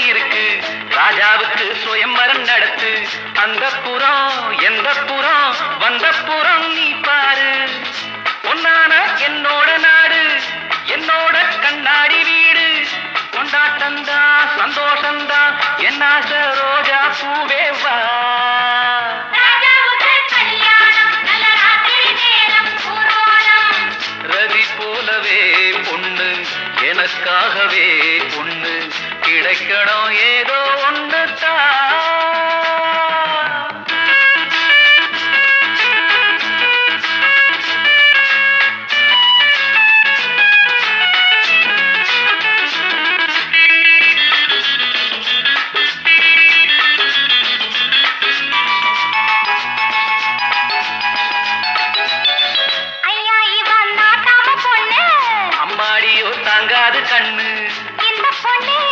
இருக்கு ராஜாவுக்கு சுயம்பரம் நடத்து அந்த புறம் எந்த புறம் வந்த புறம் நீ பாரு பொன்னான என்னோட நாடு என்னோட கண்ணாடி வீடு கொண்டாட்டந்தா சந்தோஷந்தா என்னாச ரோஜா பூவே வா ரதி போலவே பொண்ணு எனக்காகவே பொண்ணு கிடைக்கணும் ஏதோ ஒண்ணுதா அம்மாடியோ தாங்காது கண்ணு இந்த பொண்ணு